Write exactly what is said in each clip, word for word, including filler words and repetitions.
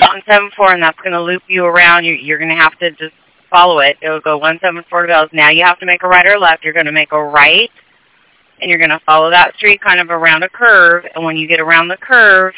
one seven four, and that's going to loop you around. You, you're going to have to just follow it. It will go one seven four to Bells. Now you have to make a right or left. You're going to make a right, and you're going to follow that street kind of around a curve. And when you get around the curve,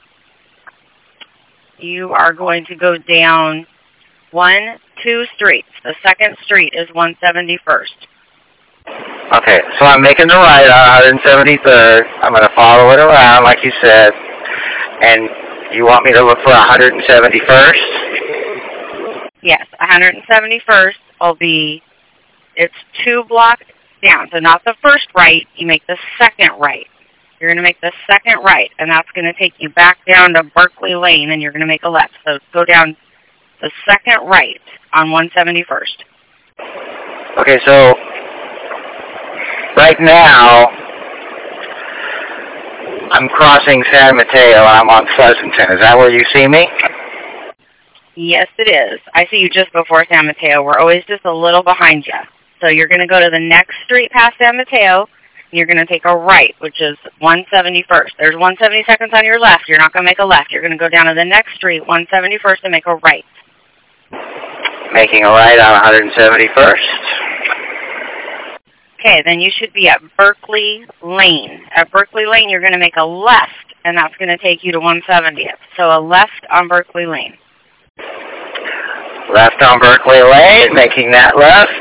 you are going to go down one, two streets. The second street is one seventy-first. Okay, so I'm making the right on one seventy-third. I'm going to follow it around like you said. And you want me to look for one seventy-first? Yes, one seventy-first will be, it's two blocks down. So not the first right, you make the second right. You're going to make the second right, and that's going to take you back down to Berkeley Lane, and you're going to make a left. So go down the second right on one seventy-first. Okay, so right now, I'm crossing San Mateo, and I'm on Pleasanton. Is that where you see me? Yes, it is. I see you just before San Mateo. We're always just a little behind you. So you're going to go to the next street past San Mateo, and you're going to take a right, which is one seventy-first. There's one seventy-second on your left. You're not going to make a left. You're going to go down to the next street, one seventy-first, and make a right. Making a right on one seventy-first. Okay, then you should be at Berkeley Lane. At Berkeley Lane, you're going to make a left, and that's going to take you to one seventieth. So a left on Berkeley Lane. Left on Berkeley Lane, making that left.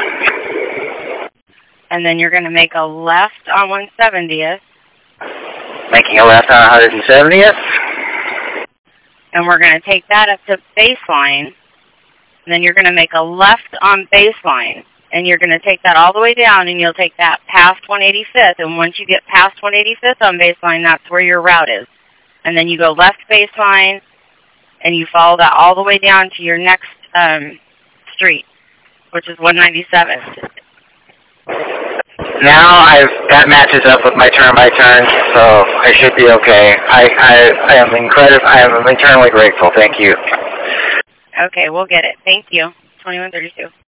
And then you're going to make a left on one seventieth. Making a left on one seventieth. And we're going to take that up to Baseline. And then you're going to make a left on Baseline. And you're going to take that all the way down, and you'll take that past one eighty-fifth. And once you get past one eighty-fifth on Baseline, that's where your route is. And then you go left Baseline, and you follow that all the way down to your next um, street, which is one ninety-seven. Now I've that matches up with my turn by turn, so I should be okay. I I, I am incredible. I am eternally grateful. Thank you. Okay, we'll get it. Thank you. twenty-one thirty-two.